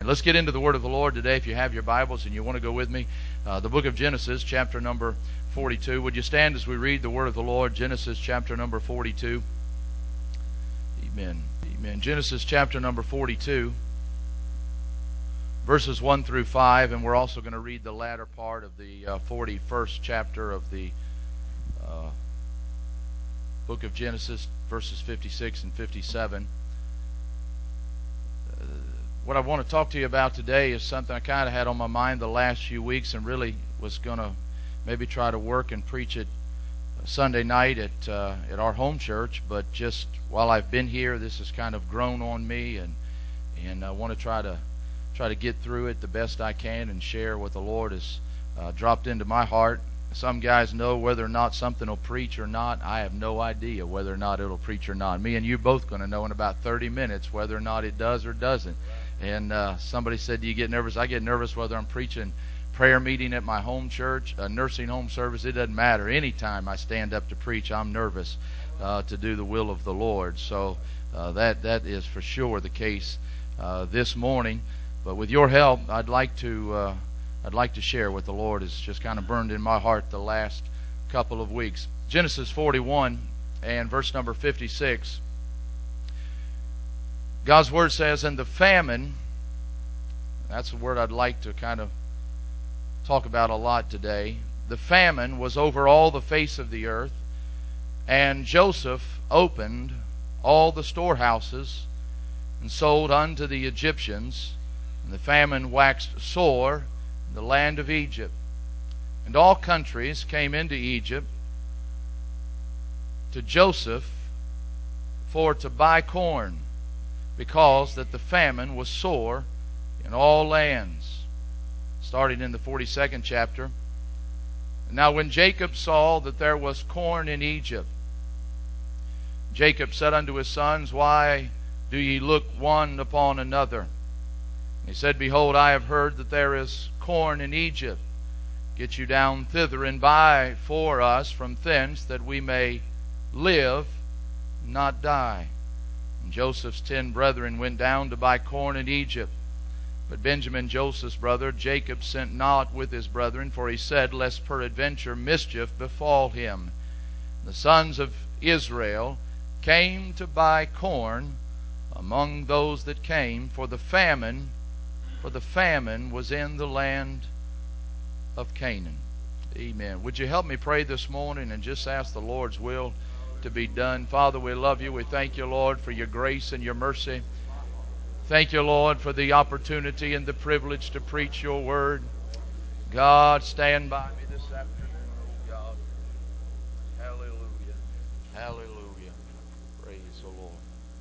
And let's get into the Word of the Lord today. If you have your Bibles and you want to go with me, the book of Genesis, chapter number 42. Would you stand as we read the Word of the Lord? Genesis chapter number 42. Amen. Amen. Genesis chapter number 42, verses 1 through 5, and we're also going to read the latter part of the 41st chapter of the book of Genesis, verses 56 and 57. What I want to talk to you about today is something I kind of had on my mind the last few weeks and really was going to maybe try to work and preach it Sunday night at our home church, but just while I've been here, this has kind of grown on me, and I want to try to get through it the best I can and share what the Lord has dropped into my heart. Some guys know whether or not something will preach or not. I have no idea whether or not it'll preach or not. Me and you both going to know in about 30 minutes whether or not it does or doesn't. And somebody said, do you get nervous? I get nervous whether I'm preaching prayer meeting at my home church, a nursing home service. It doesn't matter. Anytime I stand up to preach, I'm nervous to do the will of the Lord. So that is for sure the case this morning. But with your help, I'd like to share what the Lord has just kind of burned in my heart the last couple of weeks. Genesis 41 and verse number 56. God's Word says, and the famine, that's a word I'd like to kind of talk about a lot today. The famine was over all the face of the earth, and Joseph opened all the storehouses and sold unto the Egyptians, and the famine waxed sore in the land of Egypt. And all countries came into Egypt to Joseph for to buy corn, because that the famine was sore in all lands. Starting in the 42nd chapter. Now when Jacob saw that there was corn in Egypt, Jacob said unto his sons, why do ye look one upon another? And he said, behold, I have heard that there is corn in Egypt. Get you down thither and buy for us from thence, that we may live, not die. And Joseph's 10 brethren went down to buy corn in Egypt. But Benjamin, Joseph's brother, Jacob sent not with his brethren, for he said, lest peradventure mischief befall him. The sons of Israel came to buy corn among those that came, for the famine was in the land of Canaan. Amen. Would you help me pray this morning and just ask the Lord's will to be done? Father, we love you. We thank you, Lord, for your grace and your mercy. Thank you, Lord, for the opportunity and the privilege to preach your word. God, stand by me this afternoon, oh God. Hallelujah. Hallelujah. Praise the Lord.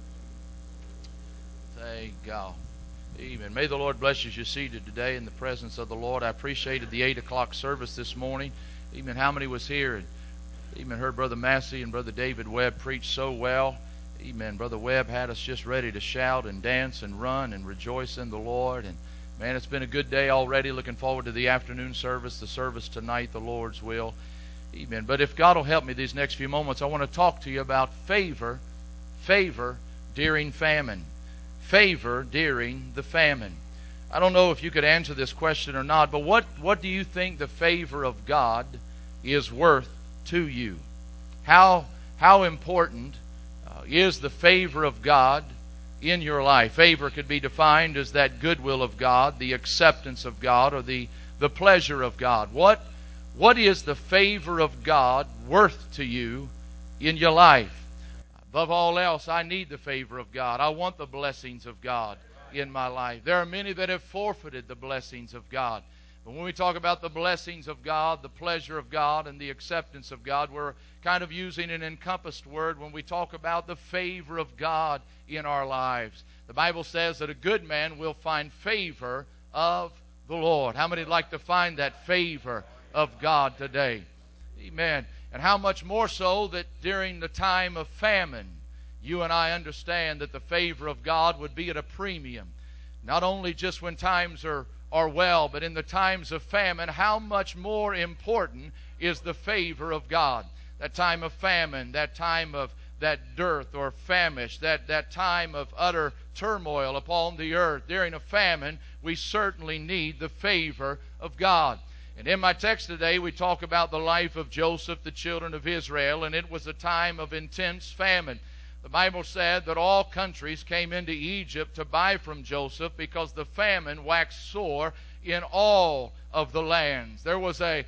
Thank God. Amen. May the Lord bless you as you're seated today in the presence of the Lord. I appreciated the 8 o'clock service this morning. Amen. How many was here? Amen. Heard Brother Massey and Brother David Webb preach so well. Amen. Brother Webb had us just ready to shout and dance and run and rejoice in the Lord. And man, it's been a good day already. Looking forward to the afternoon service, the service tonight, the Lord's will. Amen. But if God will help me these next few moments, I want to talk to you about favor during famine. Favor during the famine. I don't know if you could answer this question or not, but what do you think the favor of God is worth to you? How important is the favor of God in your life? Favor could be defined as that goodwill of God, the acceptance of God, or the pleasure of God. What is the favor of God worth to you in your life? Above all else, I need the favor of God. I want the blessings of God in my life. There are many that have forfeited the blessings of God. But when we talk about the blessings of God, the pleasure of God, and the acceptance of God, we're kind of using an encompassed word when we talk about the favor of God in our lives. The Bible says that a good man will find favor of the Lord. How many would like to find that favor of God today? Amen. And how much more so that during the time of famine, you and I understand that the favor of God would be at a premium. Not only just when times are well, but in the times of famine, how much more important is the favor of God? That time of famine, that time of that dearth or famish, that time of utter turmoil upon the earth, during a famine, we certainly need the favor of God. And in my text today, we talk about the life of Joseph, the children of Israel, and it was a time of intense famine. The Bible said that all countries came into Egypt to buy from Joseph because the famine waxed sore in all of the lands. There was a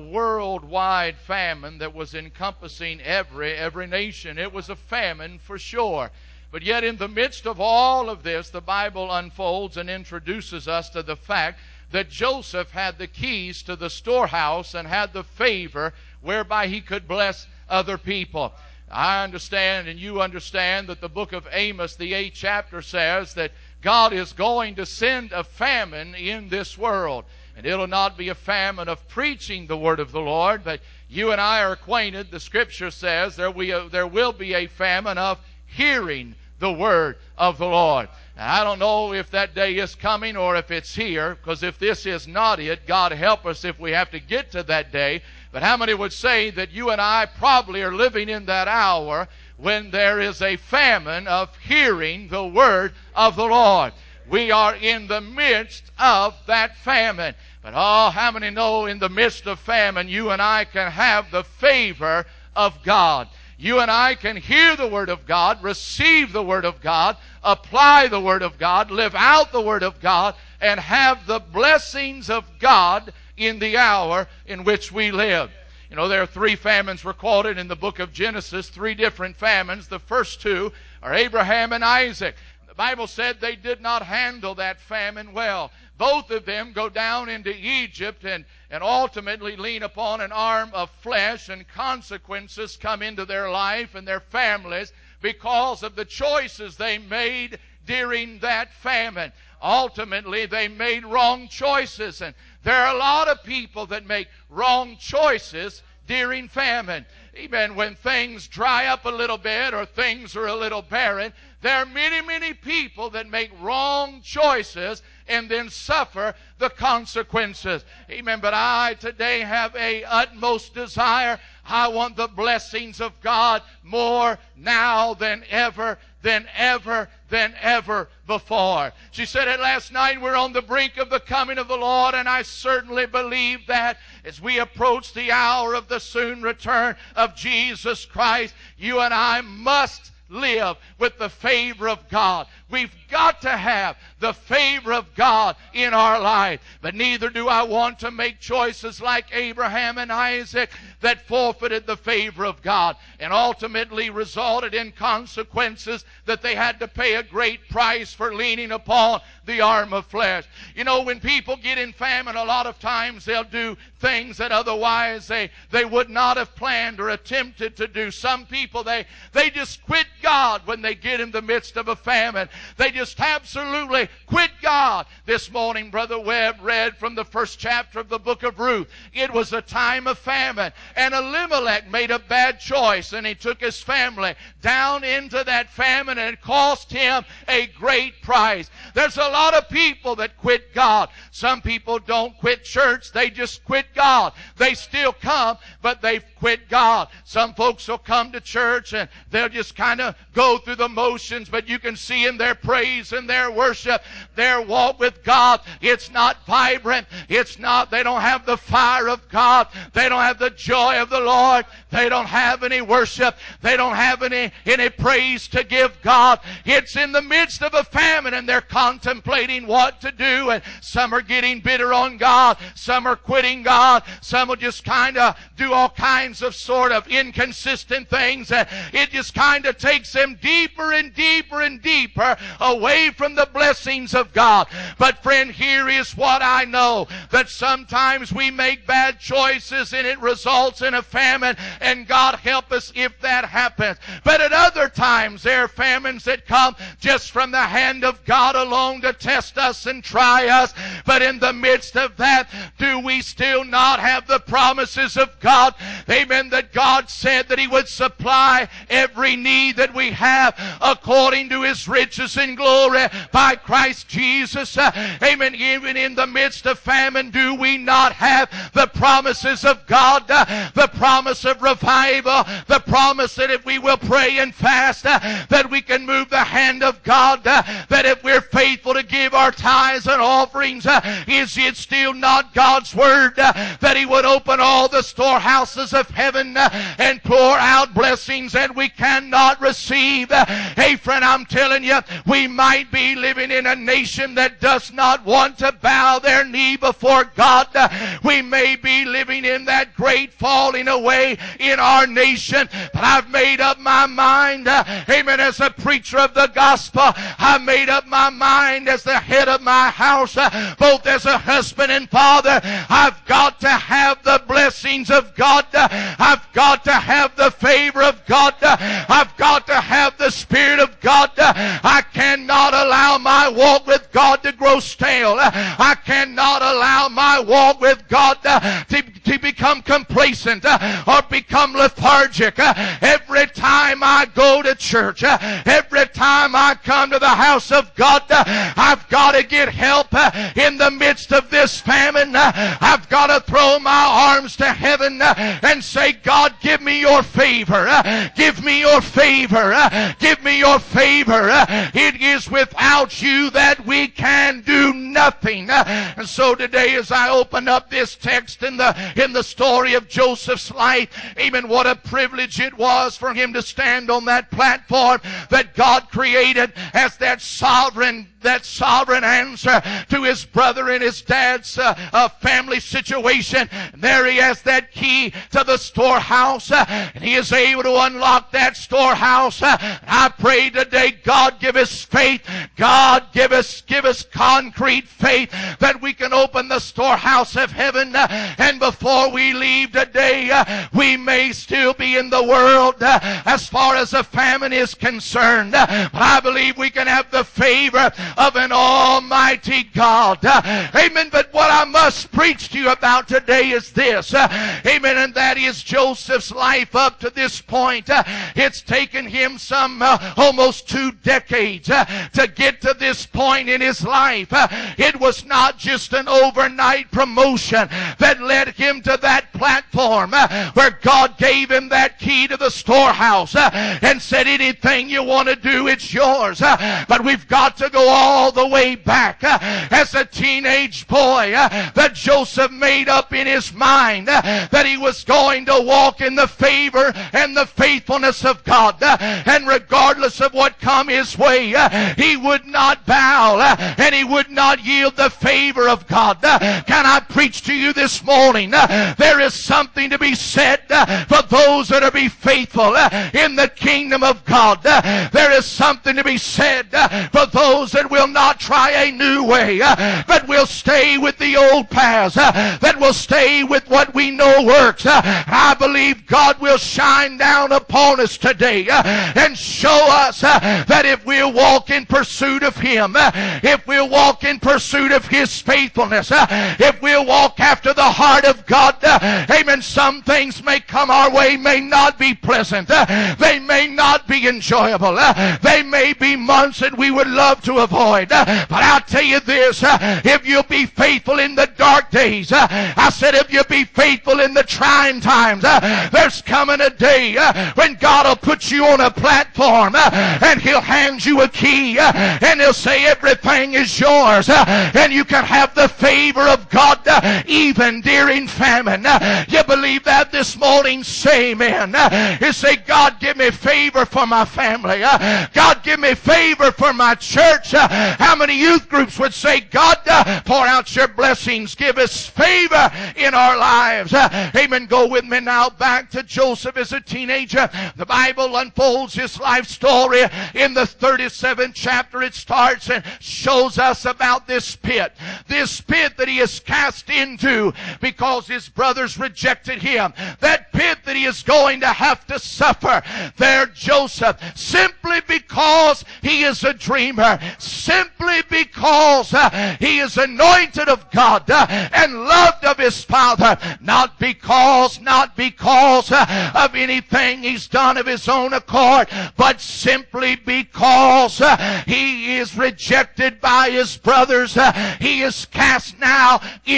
worldwide famine that was encompassing every nation. It was a famine for sure. But yet in the midst of all of this, the Bible unfolds and introduces us to the fact that Joseph had the keys to the storehouse and had the favor whereby he could bless other people. I understand and you understand that the book of Amos, the 8th chapter, says that God is going to send a famine in this world. And it'll not be a famine of preaching the word of the Lord, but you and I are acquainted, the Scripture says, there will be a famine of hearing the word of the Lord. And I don't know if that day is coming or if it's here, because if this is not it, God help us if we have to get to that day. But how many would say that you and I probably are living in that hour when there is a famine of hearing the word of the Lord? We are in the midst of that famine. But how many know in the midst of famine you and I can have the favor of God? You and I can hear the Word of God, receive the Word of God, apply the Word of God, live out the Word of God, and have the blessings of God in the hour in which we live. You know, there are 3 famines recorded in the book of Genesis, 3 different famines. The first 2 are Abraham and Isaac. The Bible said they did not handle that famine well. Both of them go down into Egypt and ultimately lean upon an arm of flesh, and consequences come into their life and their families because of the choices they made during that famine. Ultimately, they made wrong choices, and there are a lot of people that make wrong choices during famine. Even when things dry up a little bit or things are a little barren, there are many people that make wrong choices and then suffer the consequences. Amen. But I today have a utmost desire. I want the blessings of God more now than ever before. She said it last night, we're on the brink of the coming of the Lord, and I certainly believe that as we approach the hour of the soon return of Jesus Christ, you and I must live with the favor of God. We've got to have the favor of God in our life. But neither do I want to make choices like Abraham and Isaac that forfeited the favor of God and ultimately resulted in consequences that they had to pay a great price for leaning upon the arm of flesh. You know, when people get in famine, a lot of times they'll do things that otherwise they would not have planned or attempted to do. Some people, they just quit God when they get in the midst of a famine. They just absolutely quit God. This morning, Brother Webb read from the 1st chapter of the book of Ruth. It was a time of famine, and Elimelech made a bad choice, and he took his family down into that famine, and it cost him a great price. There's a lot of people that quit God. Some people don't quit church, they just quit God. They still come, but they've quit God. Some folks will come to church and they'll just kind of go through the motions, but you can see in their praise and their worship, their walk with God, it's not vibrant. They don't have the fire of God. They don't have the joy of the Lord. They don't have any worship. They don't have any praise to give God. It's in the midst of a famine, and they're contemplating what to do, and some are getting bitter on God. Some are quitting God. Some will just kind of do all kinds of sort of inconsistent things, and it just kind of takes them deeper and deeper and deeper away from the blessings of God. But friend, here is what I know, that sometimes we make bad choices and it results in a famine, and God help us if that happens. But at other times there are famines that come just from the hand of God alone to test us and try us. But in the midst of that, do we still not have the promises of God Amen, that God said that He would supply every need that we have according to His riches in glory by Christ Jesus. Amen. Even in the midst of famine, do we not have the promises of God? The promise of revival, the promise that if we will pray and fast, that we can move the hand of God, that if we're faithful to give our tithes and offerings, is it still not God's word that He would open all the storehouses of heaven and pour out blessings that we cannot receive? Hey friend, I'm telling you, we might be living in a nation that does not want to bow their knee before God. We may be living in that great falling away in our nation, but I've made up my mind, amen, as a preacher of the gospel, I've made up my mind as the head of my house, both as a husband and father, I've got to have the blessings of God. I've got to have the favor of God. I've got to have the Spirit of God. I cannot allow my walk with God to grow stale. I cannot allow my walk with God to become complacent or become lethargic. Every time I go to church, every time I come to the house of God, I've got to get help in the midst of this famine. I've got to throw my arms to heaven and say, God, give me your favor. Give me your favor. Give me your favor. It is without you that we can do nothing. And so today, as I open up this text in the story of Joseph's life, amen, what a privilege it was for him to stand on that platform that God created as that sovereign answer to his brother and his dad's family situation. And there he has that key to the storehouse, and he is able to unlock that storehouse. I pray today, God, give us faith. God, give us concrete faith that we can open the storehouse of heaven, and before we leave today, we may still be in the world as far as a famine is concerned, but I believe we can have the favor of an almighty God. Amen. But what I must preach to you about today is this. Amen. And that is Joseph's life up to this point. It's taken him some almost 2 decades to get to this point in his life. It was not just an overnight promotion that led him to that platform where God gave him that key to the storehouse and said, anything you want to do, it's yours. But we've got to go all the way back. As a teenage boy, that Joseph made up in his mind that he was going to walk in the favor and the faithfulness of God. And regardless of what come his way, he would not bow and he would not yield the favor of God. Can I preach to you this morning? There is something to be said for those that are be faithful in the kingdom of God. There is something to be said for those that will not try a new way, but will stay with the old paths, that will stay with what we know works. I believe God will shine down upon us today and show us that if we'll walk in pursuit of Him, if we'll walk in pursuit of His faithfulness, if we'll walk after the heart of God, amen, some things may come our way, may not be pleasant, they may not be enjoyable, they may be months that we would love to avoid, but I'll tell you this, if you'll be faithful in the dark days, I said if you'll be faithful in the trying times, there's coming a day when God will put you on a platform and He'll hand you a key and He'll say everything is yours and you can have the favor of God even during famine. You believe that this morning? Say amen. You say, God, give me favor for my family. God, give me favor for my church. How many youth groups would say, God, pour out your blessings. Give us favor in our lives. Amen. Go with me now back to Joseph as a teenager. The Bible unfolds his life story in the 37th chapter. It starts and shows us about this pit. this pit that he is cast into because his brothers rejected him. That pit that he is going to have to suffer there, Joseph, simply because he is a dreamer, simply because he is anointed of God and loved of his Father, not because of anything he's done of his own accord, but simply because he is rejected by his brothers. He is cast now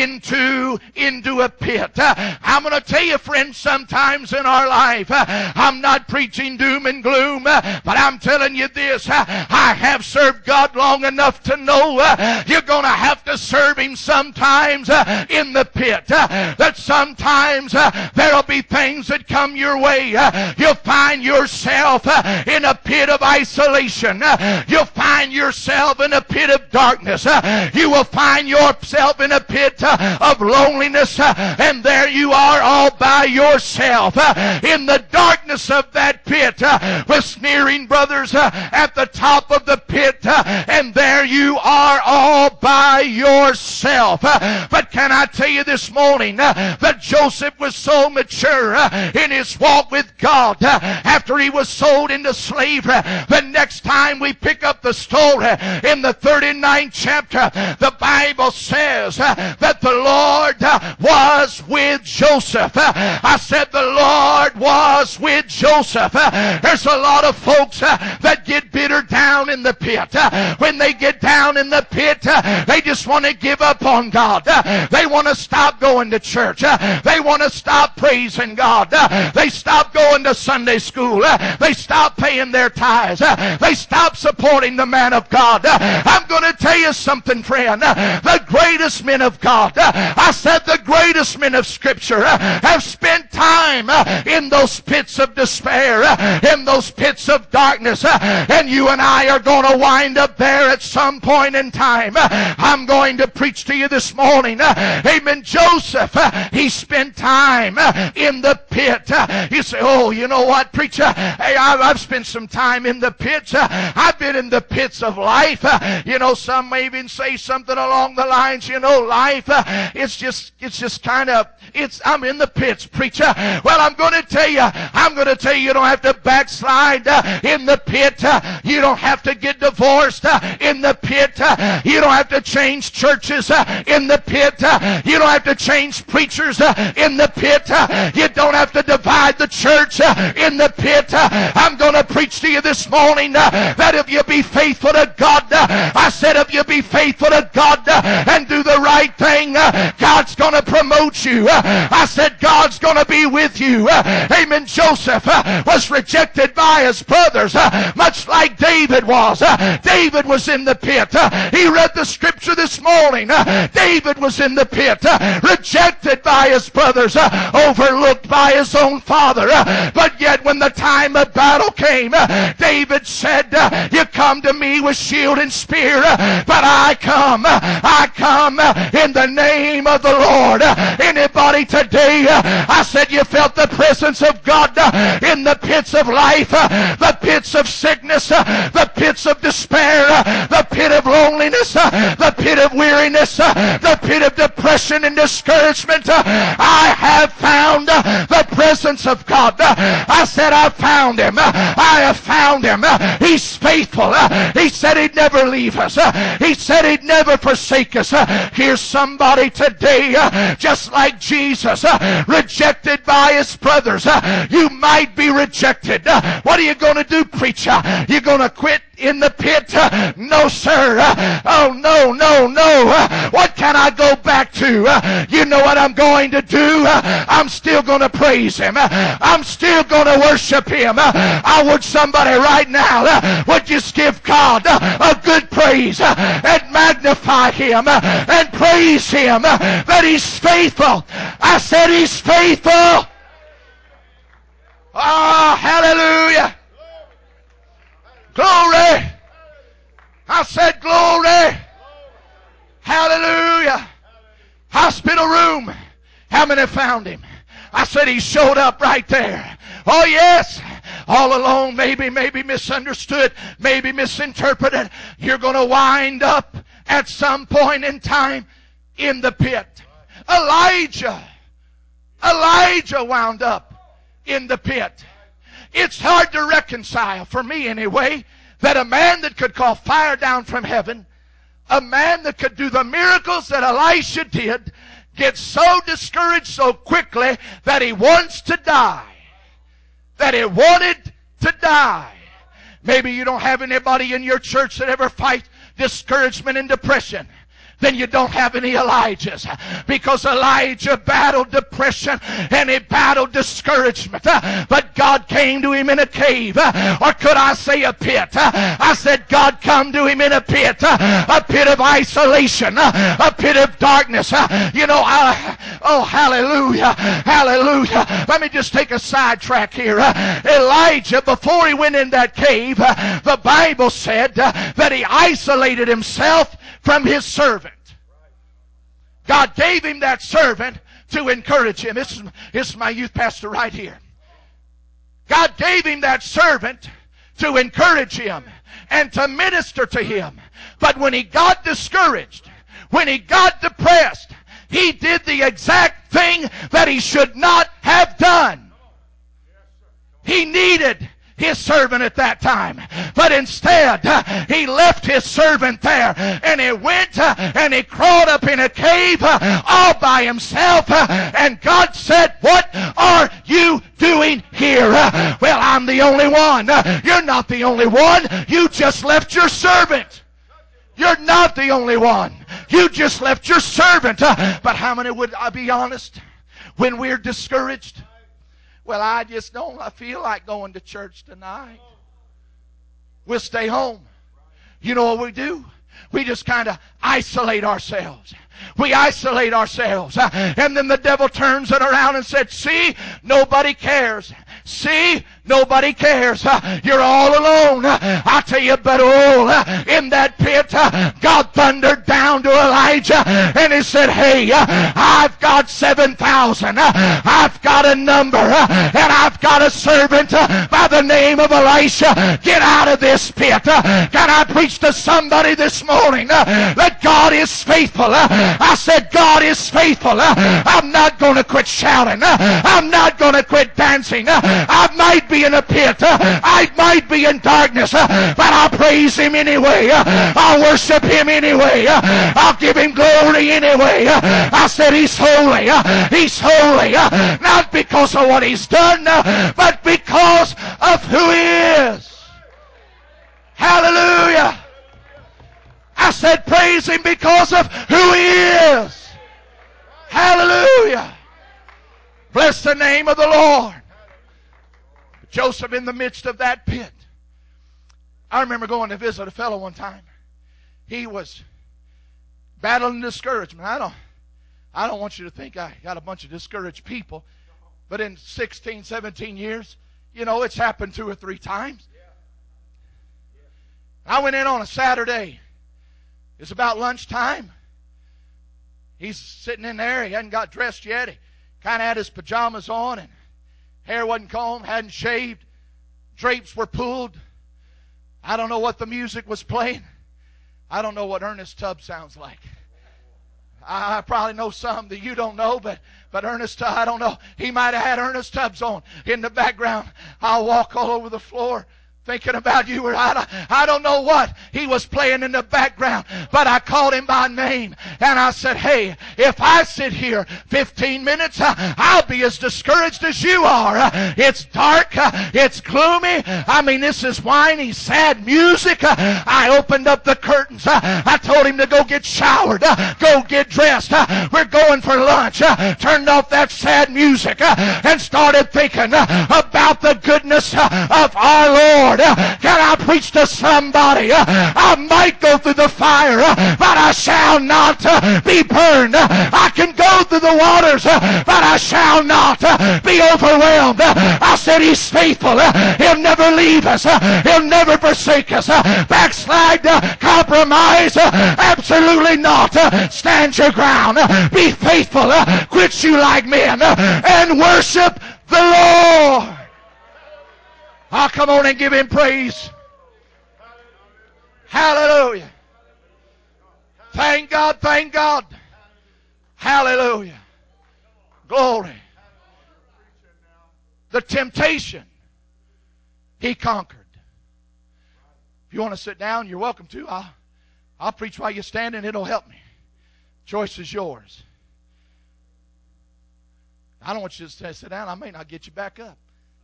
into a pit. I'm going to tell you, friends, sometimes in our life, I'm not preaching doom and gloom, but I'm telling you this, I have served God long enough to know you're going to have to serve him sometimes in the pit. That sometimes there'll be things that come your way. You'll find yourself in a pit of isolation. You'll find yourself in a pit of darkness. You will find yourself in a pit of loneliness, and there you are all by yourself in the darkness of that pit with sneering brothers at the top of the pit, and there you are all by yourself. But can I tell you this morning that Joseph was so mature in his walk with God after he was sold into slavery. The next time we pick up the story in the 39th chapter, the Bible says that the Lord was with Joseph. I said the Lord was with Joseph. There's a lot of folks that get bitter down in the pit. When they get down in the pit, they just want to give up on God. They want to stop going to church. They want to stop praising God. They stop going to Sunday school. They stop paying their tithes. They stop supporting the man of God. I'm going to tell you something, friend. The greatest men of God, I said the greatest men of Scripture, have spent time in those pits of despair, in those pits of darkness, and you and I are going to wind up there at some point in time. I'm going to preach to you this morning. Amen. Joseph, he spent time in the pit. You say, oh, you know what, preacher? Hey, I've spent some time in the pits. I've been in the pits of life. You know, some may even say something along the lines, you know, life, it's just kind of, I'm in the pits, preacher. Well, I'm going to tell you, you don't have to backslide in the pit. You don't have to get divorced in the pit. You don't have to change churches in the pit. You don't have to change preachers in the pit. You don't have to divide the church in the pit. I'm going to preach to you this morning that if you be faithful to God, I said if you be faithful to God and do the right thing, God's going to promote you. I said God's going to be with you. Amen. Joseph was rejected by his brothers, much like David was. David was in the pit. He read the scripture this morning. David was in the pit, rejected by his brothers, overlooked by his own father. But yet when the time of battle came, David said, you come to me with shield and spear, but I come in the name of the Lord. Anybody today, I said you felt the presence of God in the pits of life, the pits of sickness, the pits of despair, the pit of loneliness, the pit of weariness, the pit of depression and discouragement. I have found the presence of God. I said I found him. I have found him. He's faithful. He said he'd never leave us. He said he'd never forsake us. Here's somebody today, just like Jesus, rejected by his brothers. You might be rejected. What are you going to do, preacher? You going to quit in the pit? No, sir. Oh, no. What can I go back to? You know what I'm going to do? I'm still going to praise him. I'm still going to worship him. I want somebody right now would just give God a good praise and magnify him and praise him that he's faithful. I said he's faithful. Oh, hallelujah. Glory. I said glory. Hallelujah. Hospital room. How many found him? I said he showed up right there. Oh yes. All alone, maybe misunderstood, maybe misinterpreted. You're going to wind up at some point in time in the pit. Elijah wound up in the pit. It's hard to reconcile, for me anyway, that a man that could call fire down from heaven, a man that could do the miracles that Elisha did, gets so discouraged so quickly that he wants to die. That he wanted to die. Maybe you don't have anybody in your church that ever fight discouragement and depression. Then you don't have any Elijahs. Because Elijah battled depression and he battled discouragement. But God came to him in a cave. Or could I say a pit? I said God come to him in a pit. A pit of isolation. A pit of darkness. Oh, hallelujah. Hallelujah. Let me just take a sidetrack here. Elijah, before he went in that cave, the Bible said that he isolated himself from his servant. God gave him that servant to encourage him. This is my youth pastor right here. God gave him that servant to encourage him and to minister to him. But when he got discouraged, when he got depressed, he did the exact thing that he should not have done. He needed his servant at that time. But instead, he left his servant there and he went and he crawled up in a cave all by himself. And God said, "What are you doing here?" "Well, I'm the only one." "You're not the only one. You just left your servant." "You're not the only one. You just left your servant." But how many would I be honest when we're discouraged? "Well, I just don't feel like going to church tonight." We'll stay home. You know what we do? We just kind of isolate ourselves. We isolate ourselves. And then the devil turns it around and said, "See, nobody cares. See, nobody cares. You're all alone." I tell you, but in that pit, God thundered down to Elijah and he said, "Hey, I've got 7,000. I've got a number, and I've got a servant by the name of Elisha. Get out of this pit." Can I preach to somebody this morning that God is faithful? I said God is faithful. I'm not going to quit shouting. I'm not going to quit dancing. I might be in a pit. I might be in darkness, but I'll praise him anyway. I'll worship him anyway. I'll give him glory anyway. I said he's holy. He's holy. Not because of what he's done, but because of who he is. Hallelujah. I said praise him because of who he is. Hallelujah. Bless the name of the Lord. Joseph in the midst of that pit. I remember going to visit a fellow one time. He was battling discouragement. I don't want you to think I got a bunch of discouraged people. But in 16, 17 years, it's happened 2 or 3 times. I went in on a Saturday. It's about lunchtime. He's sitting in there. He hadn't got dressed yet. He kind of had his pajamas on and hair wasn't combed, hadn't shaved. Drapes were pulled. I don't know what the music was playing. I don't know what Ernest Tubbs sounds like. I probably know some that you don't know, but Ernest, I don't know. He might have had Ernest Tubbs on in the background. I'll walk all over the floor thinking about you. Or I don't know what he was playing in the background, but I called him by name and I said, "Hey, if I sit here 15 minutes, I'll be as discouraged as you are. It's dark. It's gloomy. I mean, this is whiny, sad music." I opened up the curtains. I told him to go get showered, go get dressed. We're going for lunch. Turned off that sad music and started thinking about the goodness of our Lord. Can I preach to somebody? I might go through the fire, but I shall not be burned. I can go through the waters, but I shall not be overwhelmed. I said he's faithful. He'll never leave us. He'll never forsake us. Backslide, compromise, absolutely not. Stand your ground. Be faithful. Quit you like men and worship the Lord. Oh, come on and give him praise. Hallelujah. Thank God, thank God. Hallelujah. Glory. The temptation he conquered. If you want to sit down, you're welcome to. I'll preach while you're standing. It'll help me. Choice is yours. I don't want you to sit down. I may not get you back up.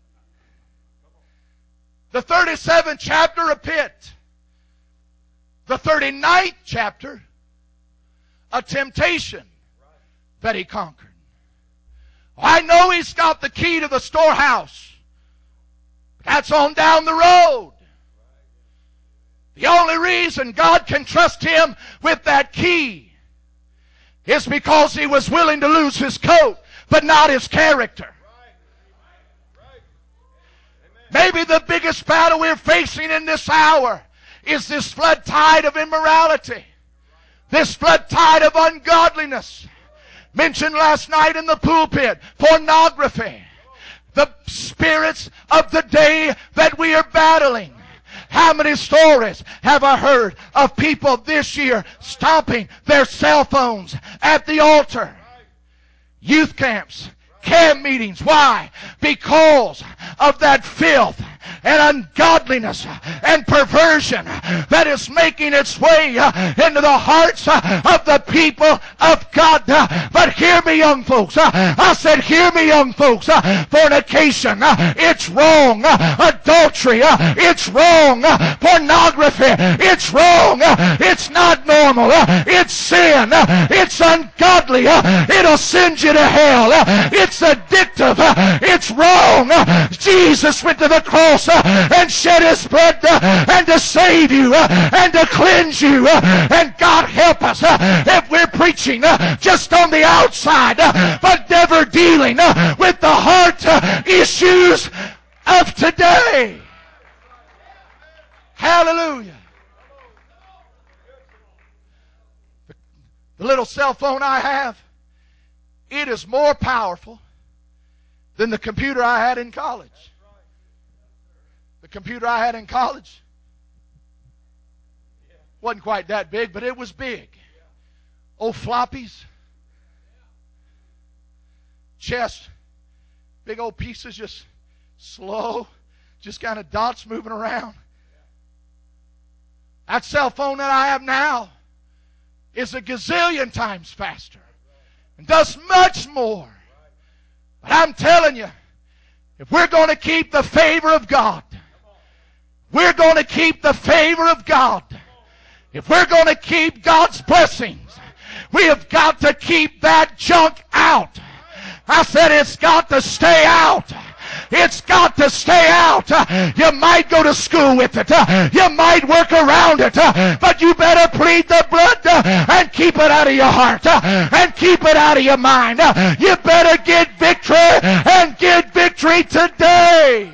The 37th chapter, a pit. The 39th chapter, a temptation that he conquered. I know he's got the key to the storehouse. That's on down the road. The only reason God can trust him with that key is because he was willing to lose his coat, but not his character. Maybe the biggest battle we're facing in this hour is this flood tide of immorality, this flood tide of ungodliness. Mentioned last night in the pulpit, pornography, the spirits of the day that we are battling. How many stories have I heard of people this year stomping their cell phones at the altar? Youth camps, camp meetings. Why? Because of that filth and ungodliness and perversion that is making its way into the hearts of the people of God. But hear me, young folks. I said, hear me, young folks. Fornication, it's wrong. Adultery, it's wrong. Pornography, it's wrong. It's not normal. It's sin. It's ungodly. It'll send you to hell. It's addictive. It's wrong. Jesus went to the cross and shed his blood and to save you and to cleanse you. And God help us if we're preaching just on the outside but never dealing with the heart issues of today. Hallelujah. The little cell phone I have, it is more powerful than the computer I had in college. The computer I had in college wasn't quite that big, but it was big. Old floppies, chest, big old pieces, just slow, just kind of dots moving around. That cell phone that I have now is a gazillion times faster and does much more. But I'm telling you, if we're going to keep the favor of God, we're going to keep the favor of God. If we're going to keep God's blessings, we have got to keep that junk out. I said it's got to stay out. It's got to stay out. You might go to school with it. You might work around it. But you better plead the blood and keep it out of your heart and keep it out of your mind. You better get victory and get victory today.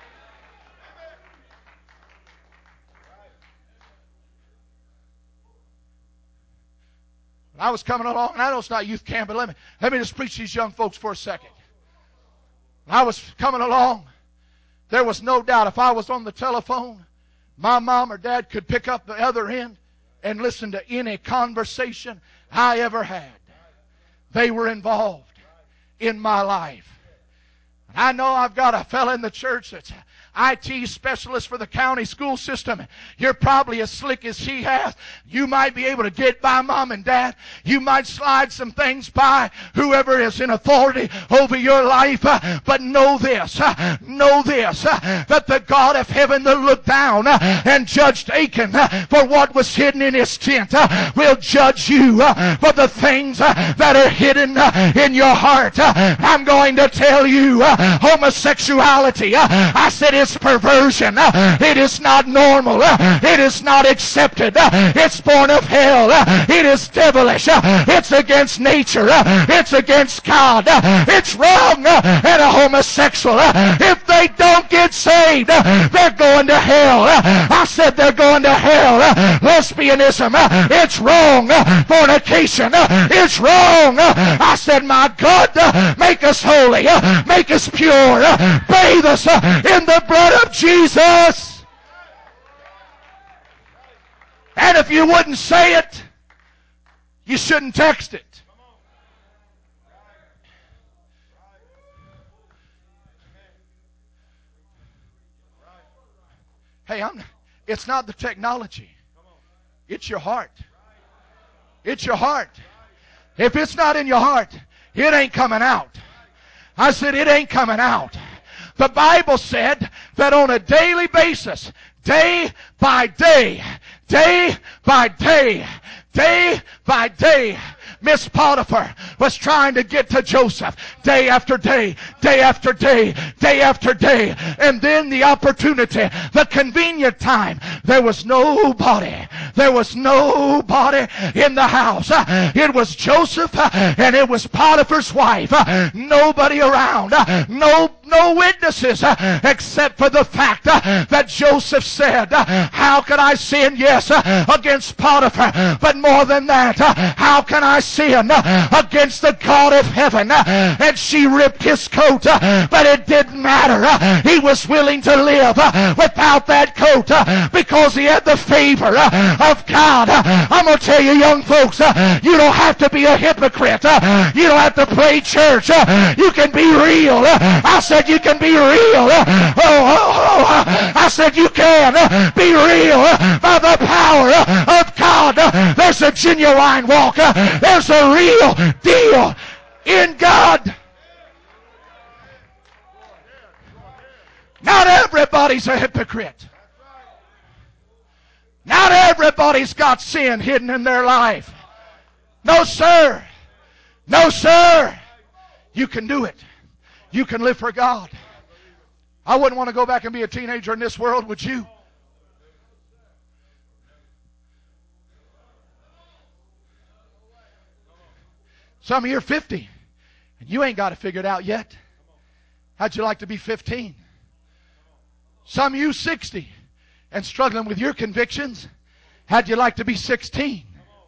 I was coming along, and I know it's not youth camp, but let me just preach these young folks for a second. When I was coming along, there was no doubt if I was on the telephone, my mom or dad could pick up the other end and listen to any conversation I ever had. They were involved in my life. And I know I've got a fella in the church that's IT specialist for the county school system. You're probably as slick as he has. You might be able to get by mom and dad. You might slide some things by whoever is in authority over your life. But know this, that the God of heaven that looked down and judged Achan for what was hidden in his tent will judge you for the things that are hidden in your heart. I'm going to tell you, homosexuality, I said it's perversion. It is not normal. It is not accepted. It's born of hell. It is devilish. It's against nature. It's against God. It's wrong. And a homosexual, if they don't get saved, they're going to hell. I said they're going to hell. Lesbianism, it's wrong. Fornication, it's wrong. I said, my God, make us holy. Make us pure. Bathe us in the blood of Jesus. And if you wouldn't say it, you shouldn't text it. Hey, it's not the technology. It's your heart. It's your heart. If it's not in your heart, it ain't coming out. I said it ain't coming out. The Bible said that on a daily basis, day by day, day by day, day by day, Miss Potiphar was trying to get to Joseph day after day, day after day, day after day. And then the opportunity, the convenient time, there was nobody. There was nobody in the house. It was Joseph and it was Potiphar's wife. Nobody around. No witnesses except for the fact that Joseph said, how can I sin? Yes, against Potiphar. But more than that, how can I sin against the God of heaven? And she ripped his coat, but it didn't matter. He was willing to live without that coat because he had the favor of God. I'm going to tell you, young folks, you don't have to be a hypocrite. You don't have to play church. You can be real. I said you can be real. I said you can be real by the power of God. There's a genuine walk. There's a real deal in God. Not everybody's a hypocrite. Not everybody's got sin hidden in their life. No, sir. No, sir. You can do it. You can live for God. I wouldn't want to go back and be a teenager in this world, would you? Some of you are 50, and you ain't got it figured out yet. How'd you like to be 15? Some of you 60, and struggling with your convictions. How'd you like to be 16?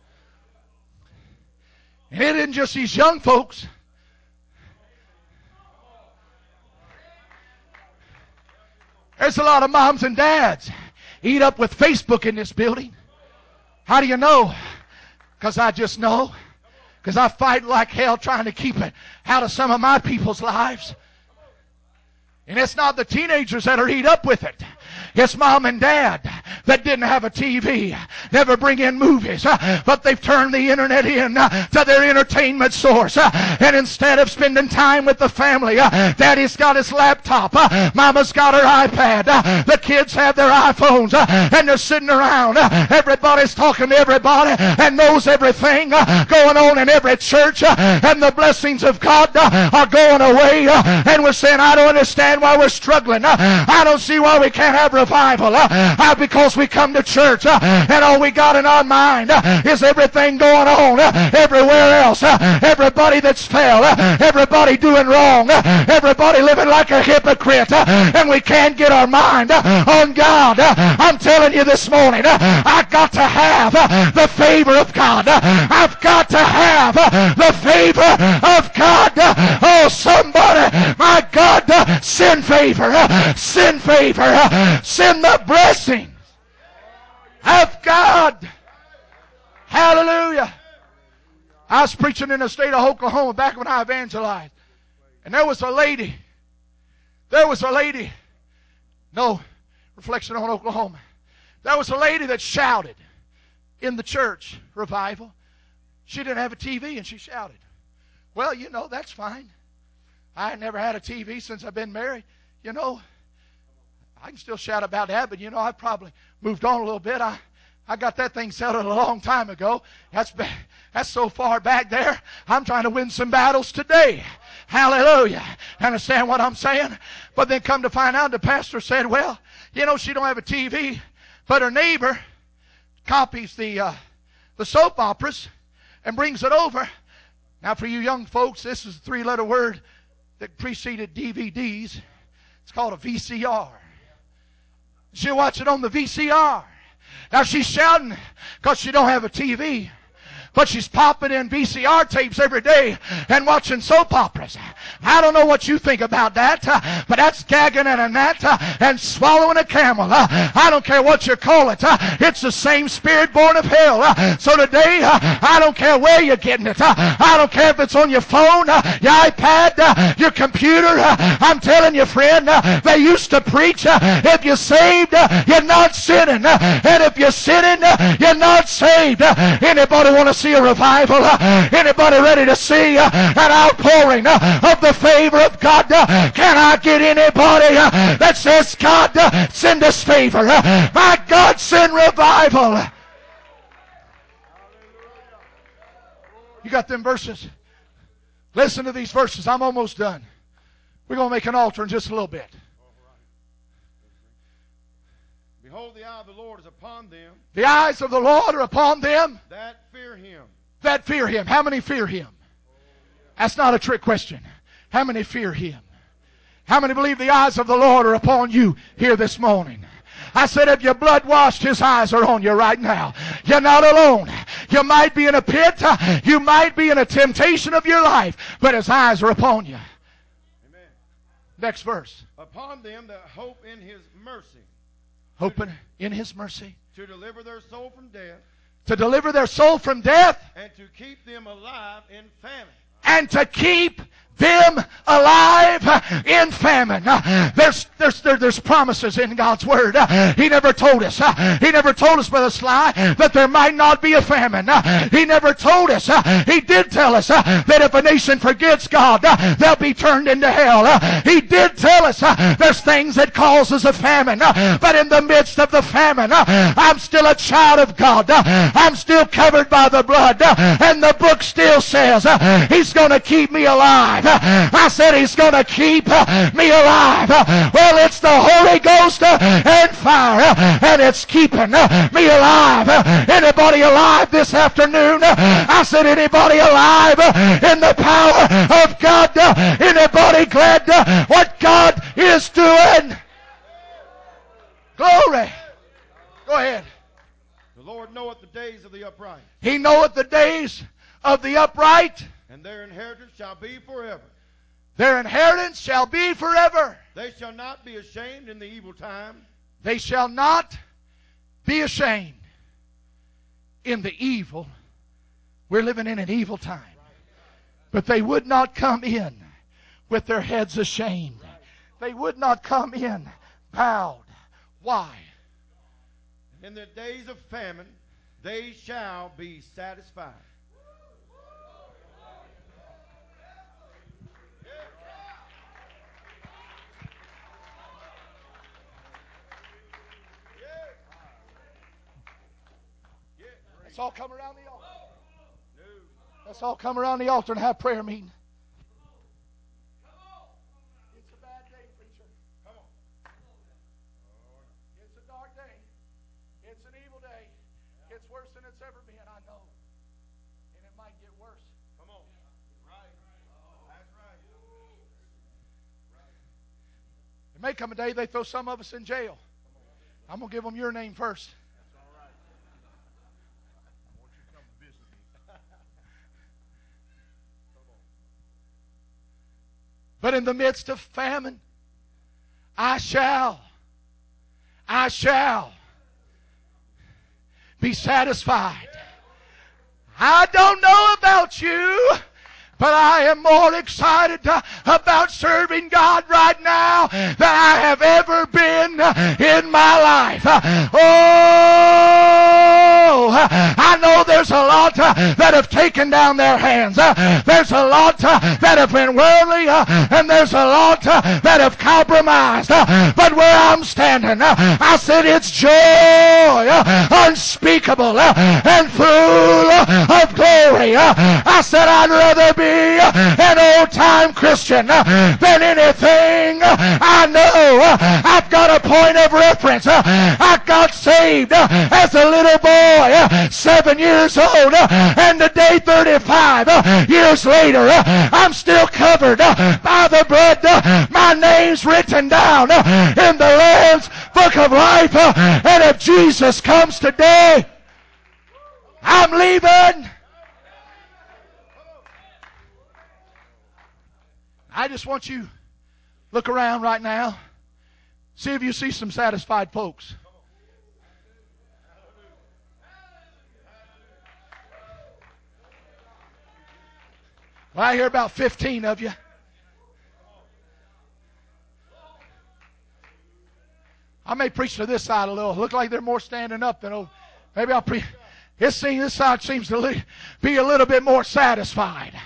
And it isn't just these young folks. There's a lot of moms and dads eat up with Facebook in this building. How do you know? Because I just know. Because I fight like hell trying to keep it out of some of my people's lives. And it's not the teenagers that are eat up with it. It's mom and dad that didn't have a TV, never bring in movies, but they've turned the internet in to their entertainment source. And instead of spending time with the family, daddy's got his laptop, mama's got her iPad, the kids have their iPhones, and they're sitting around. Everybody's talking to everybody and knows everything going on in every church, and the blessings of God are going away. And we're saying, I don't understand why we're struggling. I don't see why we can't have revival. Because we come to church and all we got in our mind is everything going on everywhere else. Everybody that's fell, everybody doing wrong, everybody living like a hypocrite, and we can't get our mind on God. I'm telling you this morning, I've got to have the favor of God. I've got to have the favor of God. Oh, somebody, my God, send favor, send favor, send the blessing of God. Hallelujah. I was preaching in the state of Oklahoma back when I evangelized. And there was a lady. No reflection on Oklahoma. There was a lady that shouted in the church revival. She didn't have a TV and she shouted. Well, you know, that's fine. I had never had a TV since I've been married. You know, I can still shout about that, but you know, I probably moved on a little bit. I got that thing settled a long time ago. That's so far back there. I'm trying to win some battles today. Hallelujah. Understand what I'm saying? But then come to find out, the pastor said, well, you know, she don't have a TV, but her neighbor copies the soap operas and brings it over. Now, for you young folks, this is a 3-letter word that preceded DVDs. It's called a VCR. She'll watch it on the VCR. Now she's shouting because she don't have a TV. But she's popping in VCR tapes every day and watching soap operas. I don't know what you think about that, but that's gagging in a gnat and swallowing a camel. I don't care what you call it. It's the same spirit born of hell. So today, I don't care where you're getting it. I don't care if it's on your phone, your iPad, your computer. I'm telling you, friend, they used to preach, if you're saved, you're not sinning. And if you're sinning, you're not saved. Anybody want to see a revival? Anybody ready to see an outpouring of the favor of God? Can I get anybody that says, God, send us favor? My God, send revival. You got them verses? Listen to these verses. I'm almost done. We're going to make an altar in just a little bit. Behold, the eye of the Lord is upon them. The eyes of the Lord are upon them That fear him. that fear him. How many fear him? That's not a trick question. How many fear him? How many believe the eyes of the Lord are upon you here this morning? I said, if you're blood washed, his eyes are on you right now. You're not alone. You might be in a pit. You might be in a temptation of your life, but his eyes are upon you. Amen. Next verse. Upon them that hope in his mercy. Hoping in his mercy. To deliver their soul from death. To deliver their soul from death. And to keep them alive in famine. And to keep them alive in famine. There's promises in God's word. He never told us. He never told us, Brother Sly, that there might not be a famine. He never told us. He did tell us that if a nation forgets God, they'll be turned into hell. He did tell us there's things that causes a famine. But in the midst of the famine, I'm still a child of God. I'm still covered by the blood. And the book still says he's going to keep me alive. I said he's going to keep me alive. Well, it's the Holy Ghost and fire, and it's keeping me alive. Anybody alive this afternoon? I said, anybody alive in the power of God? Anybody glad what God is doing? Glory. Go ahead. The Lord knoweth the days of the upright. He knoweth the days of the upright. And their inheritance shall be forever. Their inheritance shall be forever. They shall not be ashamed in the evil time. They shall not be ashamed in the evil. We're living in an evil time. But they would not come in with their heads ashamed. They would not come in bowed. Why? In the days of famine, they shall be satisfied. Let's all come around the altar. Let's all come around the altar and have prayer meeting. It's a bad day, preacher. Come on. It's a dark day. It's an evil day. It's worse than it's ever been, I know. And it might get worse. Come on. Right. That's right. There may come a day they throw some of us in jail. I'm going to give them your name first. But in the midst of famine, I shall be satisfied. I don't know about you, but I am more excited about serving God right now than I have ever been in my life. Oh, I know there's a lot that have taken down their hands. There's a lot that have been worldly, and there's a lot that have compromised. But where I'm standing, I said it's joy unspeakable and full of glory. I said I'd rather be an old-time Christian than anything I know. I've got a point of reference. I got saved as a little boy, 7 years old, and today 35 years later, I'm still covered by the blood. My name's written down in the Lamb's Book of Life, and if Jesus comes today, I'm leaving. I just want you look around right now. See if you see some satisfied folks. Well, I hear about 15 of you. I may preach to this side a little. Look like they're more standing up than over. Maybe I'll preach. This side seems to be a little bit more satisfied.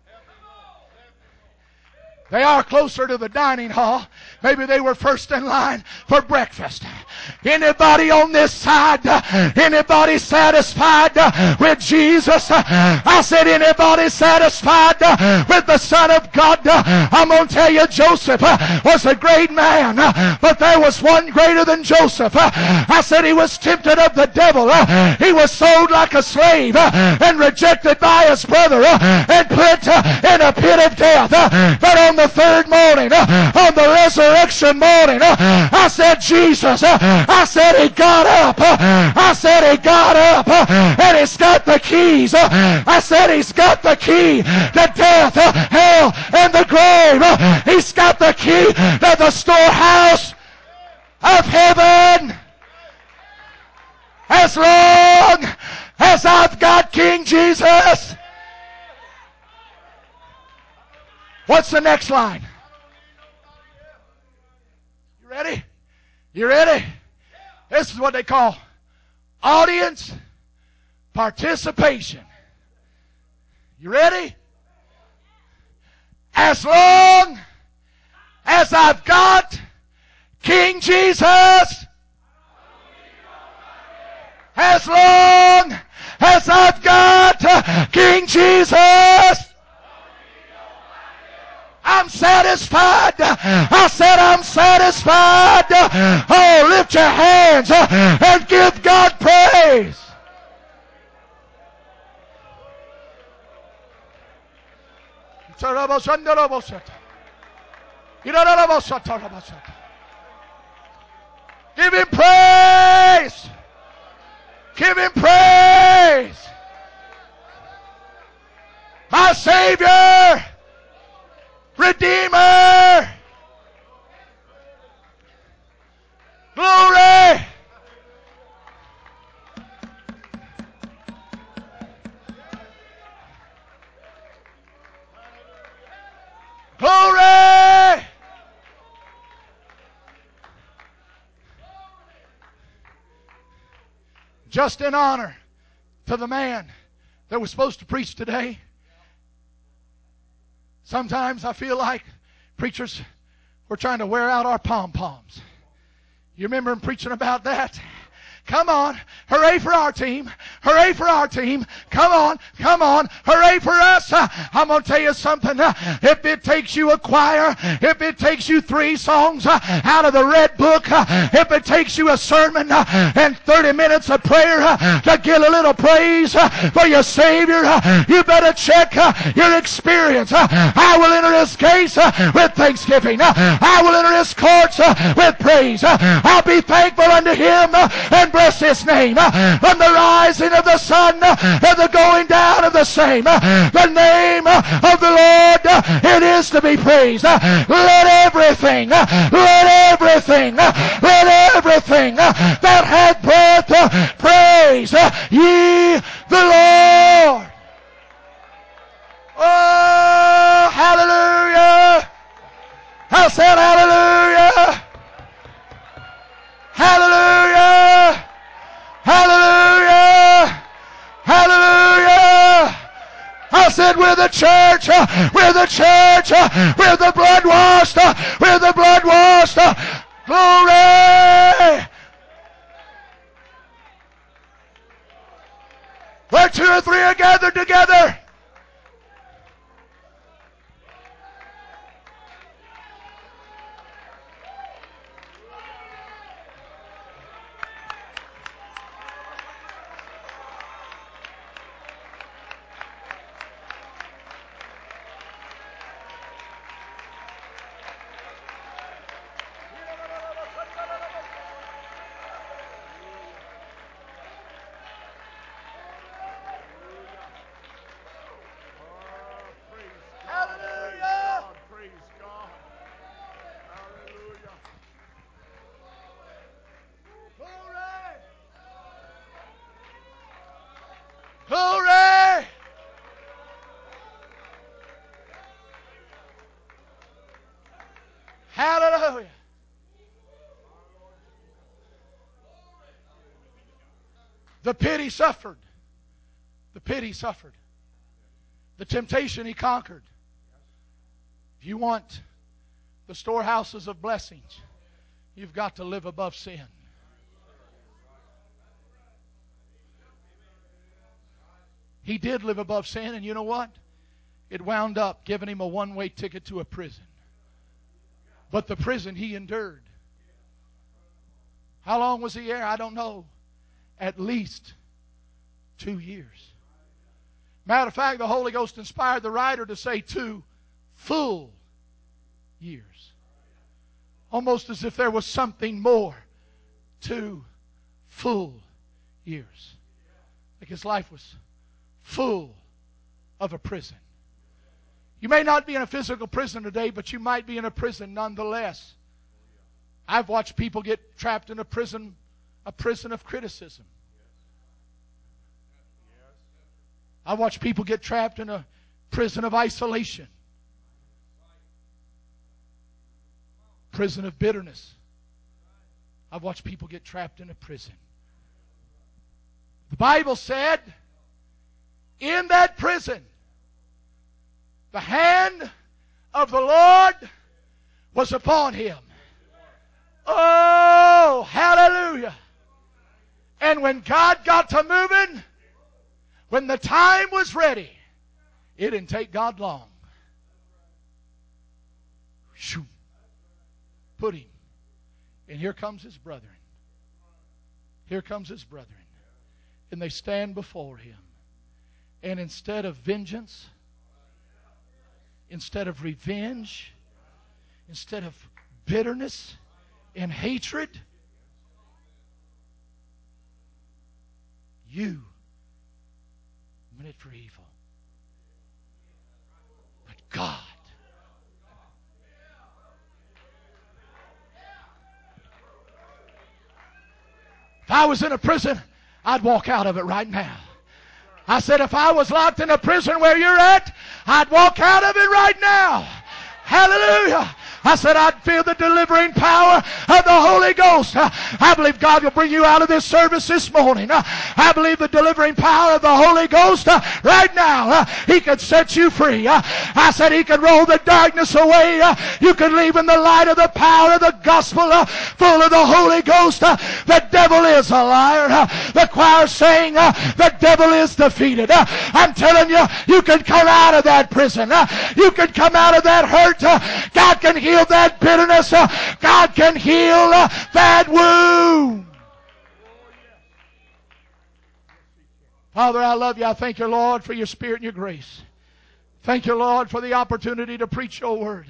They are closer to the dining hall. Maybe they were first in line for breakfast. Anybody on this side? Anybody satisfied with Jesus? I said, anybody satisfied with the Son of God? I'm going to tell you, Joseph was a great man, but there was one greater than Joseph. I said he was tempted of the devil. He was sold like a slave and rejected by his brother and put in a pit of death. But on the third morning, on the resurrection morning, I said, Jesus, I said he got up. I said he got up and he's got the keys. I said he's got the key to death, hell, and the grave. He's got the key to the storehouse of heaven. As long as I've got King Jesus. What's the next line? You ready? You ready? This is what they call audience participation. You ready? As long as I've got King Jesus, as long as I've got King Jesus, I'm satisfied. I said I'm satisfied. Oh, lift your hands and give God praise. Give him praise. Give him praise. My Savior. Redeemer. Glory. Glory. Just in honor to the man that was supposed to preach today. Sometimes I feel like preachers were trying to wear out our pom-poms. You remember him preaching about that? Come on. Hooray for our team. Hooray for our team. Come on. Come on. Hooray for us. I'm going to tell you something. If it takes you a choir, if it takes you 3 songs out of the Red Book, if it takes you a sermon and 30 minutes of prayer to get a little praise for your Savior, you better check your experience. I will enter his gates with thanksgiving. I will enter his courts with praise. I'll be thankful unto him and bless his name from the rising of the sun and the going down of the same. The name of the Lord, it is to be praised. Let everything that hath breath praise ye the Lord. Oh, hallelujah. I said hallelujah. Hallelujah. Hallelujah. Hallelujah. I said we're the church. We're the church. We're the blood washed. We're the blood washed. Glory. Where 2 or 3 are gathered together. Hallelujah. The pit he suffered. The pit he suffered. The temptation he conquered. If you want the storehouses of blessings, you've got to live above sin. He did live above sin, and you know what? It wound up giving him a one-way ticket to a prison. But the prison he endured. How long was he there? I don't know. At least 2 years. Matter of fact, the Holy Ghost inspired the writer to say 2 full years. Almost as if there was something more. 2 full years. Like his life was full of a prison. You may not be in a physical prison today, but you might be in a prison nonetheless. I've watched people get trapped in a prison of criticism. I watch people get trapped in a prison of isolation. Prison of bitterness. I've watched people get trapped in a prison. The Bible said, in that prison, the hand of the Lord was upon him. Oh, hallelujah. And when God got to moving, when the time was ready, it didn't take God long. Shoo. Put him. And here comes his brethren. Here comes his brethren. And they stand before him. And instead of vengeance, instead of revenge, instead of bitterness and hatred, you meant it for evil. But God, if I was in a prison, I'd walk out of it right now. I said, if I was locked in a prison where you're at, I'd walk out of it right now. Hallelujah. I said, I'd feel the delivering power of the Holy Ghost. I believe God will bring you out of this service this morning. I believe the delivering power of the Holy Ghost right now. He could set you free. I said He could roll the darkness away. You could leave in the light of the power of the gospel, full of the Holy Ghost. The devil is a liar. The choir saying, the devil is defeated. I'm telling you, you can come out of that prison. You can come out of that hurt. God can heal that bitterness. God can heal that wound. Father, I love you. I thank you, Lord, for your Spirit and your grace. Thank you, Lord, for the opportunity to preach your word.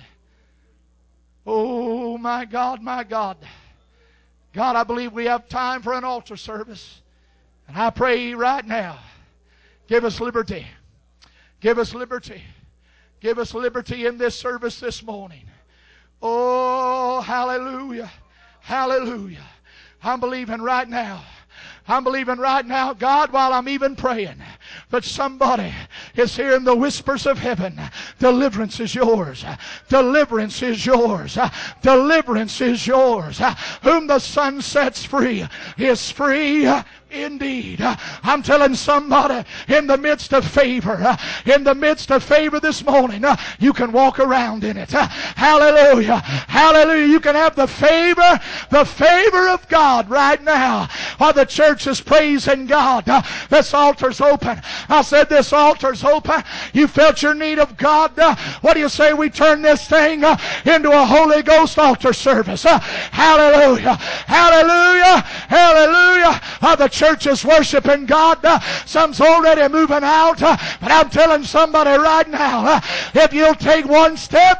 Oh, my God, my God. God, I believe we have time for an altar service. And I pray right now, give us liberty. Give us liberty. Give us liberty in this service this morning. Oh, hallelujah. Hallelujah. I'm believing right now. I'm believing right now, God, while I'm even praying, that somebody is hearing the whispers of heaven. Deliverance is yours. Deliverance is yours. Deliverance is yours. Whom the Son sets free is free indeed. I'm telling somebody, in the midst of favor this morning, you can walk around in it. Hallelujah. Hallelujah. You can have the favor of God right now while the church is praising God. This altar's open. I said this altar's open. You felt your need of God. What do you say we turn this thing into a Holy Ghost altar service? Hallelujah. Hallelujah. Hallelujah. The church is worshiping God. Some's already moving out. But I'm telling somebody right now, if you'll take one step.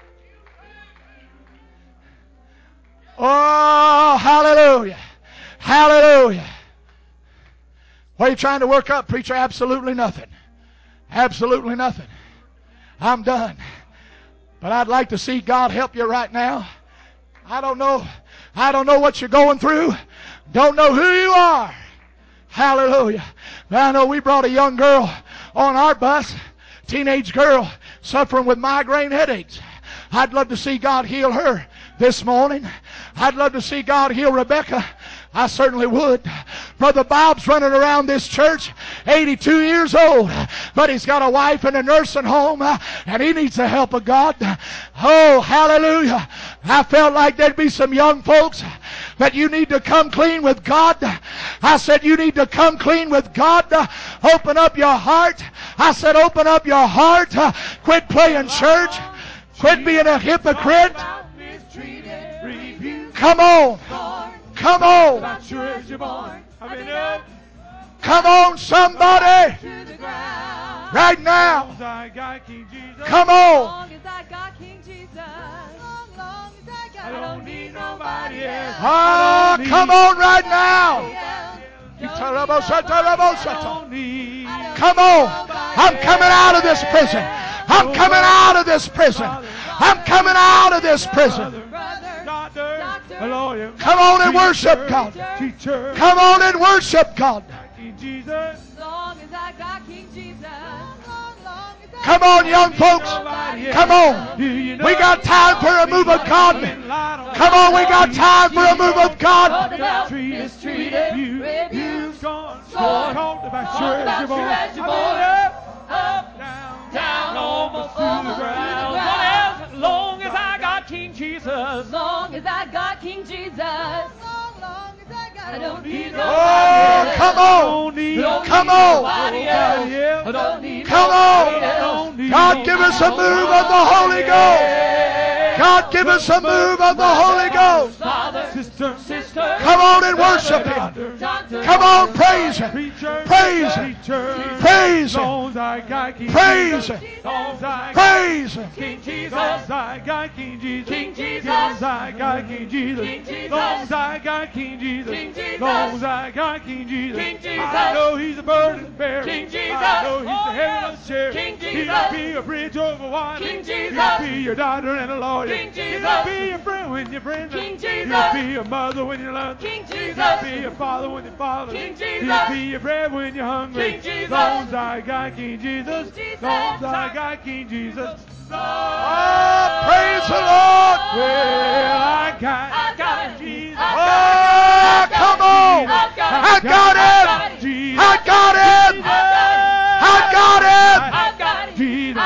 Oh, hallelujah. Hallelujah. What are you trying to work up, preacher? Absolutely nothing. Absolutely nothing. I'm done. But I'd like to see God help you right now. I don't know what you're going through. Don't know who you are. Hallelujah. But I know we brought a young girl on our bus, teenage girl, suffering with migraine headaches. I'd love to see God heal her this morning. I'd love to see God heal Rebecca. I certainly would. Brother Bob's running around this church, 82 years old, but he's got a wife in a nursing home, and he needs the help of God. Oh, hallelujah. I felt like there'd be some young folks that you need to come clean with God. I said you need to come clean with God. Open up your heart. I said open up your heart. Quit playing church. Quit being a hypocrite. Come on. Come on. Come on, somebody. Right now. Come on. I don't need nobody else. Ah, come on right now. Come on. I'm coming out of this prison. I'm coming out of this prison. I'm coming out of this prison. Come on and worship God. Come on and worship God. Come on, young folks. Come on. We got time for a move of God. Come on, we got time for a move of God. Down, almost to the ground. What else? As long as I got King Jesus. As long as I got King Jesus. I don't need nobody else. Come on. Come on. Come on. God, give us a move of the Holy Ghost. God, give us a move of the Holy Ghost. Come on and worship Him. Come on, praise Him. Praise Him. Praise Him. Praise Him. Praise Him. King Jesus. I got King Jesus. King Jesus. I got King Jesus. King Jesus. I got King Jesus. King Jesus. I got King Jesus. King Jesus. I know He's a burden bearer. King Jesus. I know He's the heavenly sheriff. King Jesus. He'll be a bridge over water. King Jesus. He'll be your doctor and a lawyer. King Jesus. He'll be your friend when you're friendly. King Jesus. He'll be your mother when you love. King Jesus. He'll be your father when you father. King Jesus. He'll be your bread when you're hungry. King Jesus. Long as I got King Jesus. Long as I got King Jesus. Oh, praise the Lord. Well, I got Jesus. Oh, come on. I got Him. I got Him. I got Him. Jesus.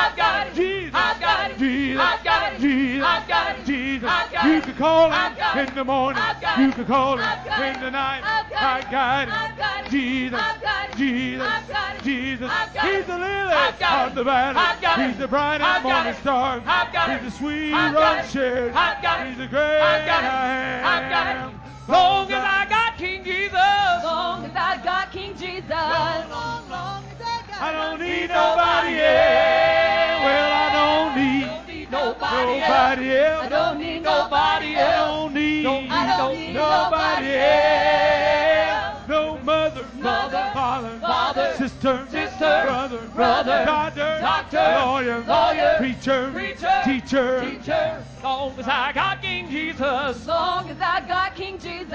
Jesus. You can call Him in the morning. You can call Him in the night. I got Him. Jesus. Jesus. Jesus. He's the lily of the valley. He's the bright and morning star. He's the sweet rose shade. He's the great I am. Long as I got King Jesus. Long as I got King Jesus. I don't need nobody else. Well, I don't need nobody else. I don't need nobody else. I don't need nobody else. No mother, father, sister, brother, doctor, lawyer, preacher, teacher. Long as I got King Jesus. Long as I got King Jesus.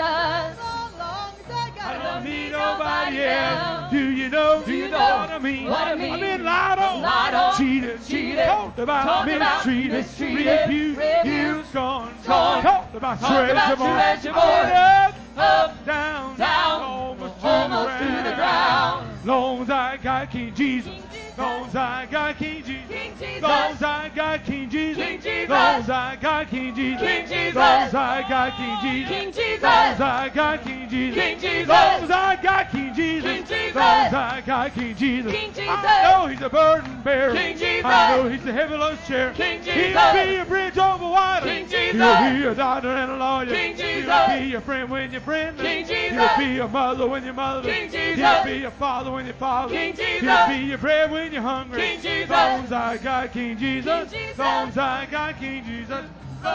I don't need nobody else. Do you know what I mean? I've been lied on, cheated, talked about, mistreated, refused, gone, talked about treasure, up, down, almost to the ground. Long as I got King Jesus. Long as I got King Jesus. Long as I got King Jesus. Long as I got King Jesus. Long as I got King Jesus. Long as I got King Jesus. Long as I got King Jesus. Long as I got King Jesus. I know He's a burden bearer. I know He's the heavy load share. He'll be a bridge over water. He'll be a doctor and a lawyer. He'll be your friend when you're friendly. He'll be your mother when you're mother. He'll be your father when you're father. He'll be your bread when you're hungry. Long as I got King Jesus. Long as I got King Jesus. Well,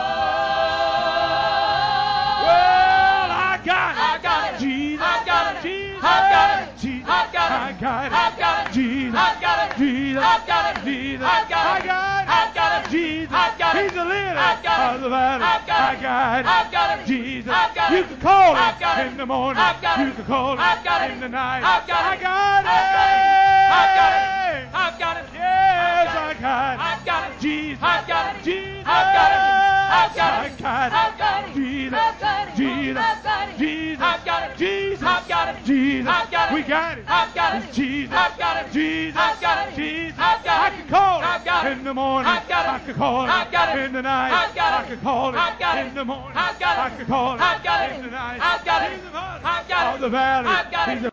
I got it. Jesus. I got it. Jesus. I got it. Jesus. I got it. Jesus. I got it. Jesus. I got it. Jesus. I got it. Jesus. He's the lily of the valley. I got it. Jesus. You can call Him in the morning. You can call Him in the night. I got it. Yes, I got it. Jesus. Jesus. I got it. Jesus. Jesus. Jesus. Jesus. Jesus. We got it. It's Jesus. Jesus. Jesus. I can call it in the morning. I can call it in the night. I can call it in the morning. I can call it in the night. He's the valley. He's the